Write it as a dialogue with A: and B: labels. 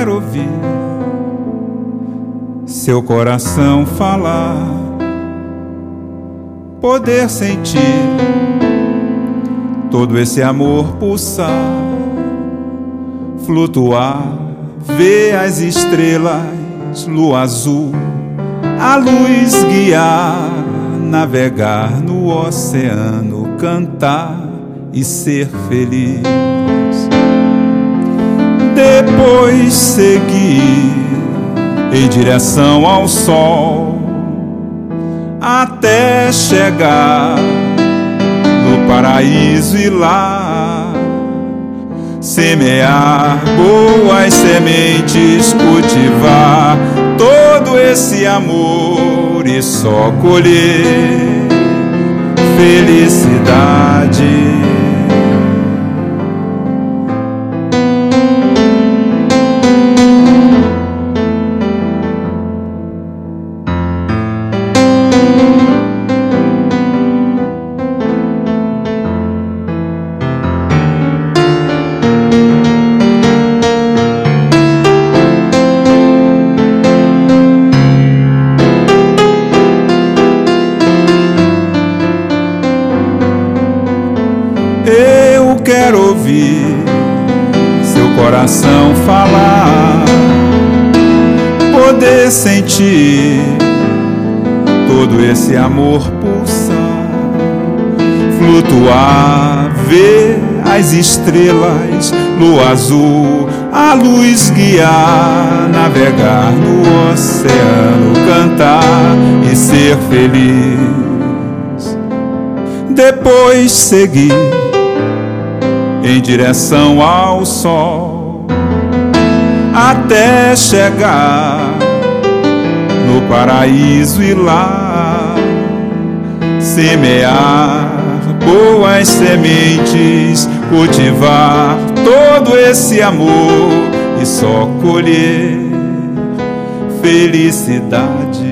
A: quero ouvir seu coração falar, poder sentir todo esse amor pulsar, flutuar, ver as estrelas, lua azul, a luz guiar, navegar no oceano, cantar e ser feliz. Depois seguir em direção ao sol, até chegar no paraíso e lá semear boas sementes, cultivar todo esse amor e só colher felicidade. Eu quero ouvir seu coração falar, poder sentir todo esse amor pulsar, flutuar, ver as estrelas, lua azul, a luz guiar, navegar no oceano, cantar e ser feliz. Depois seguir em direção ao sol, até chegar no paraíso e lá semear boas sementes, cultivar todo esse amor e só colher felicidade.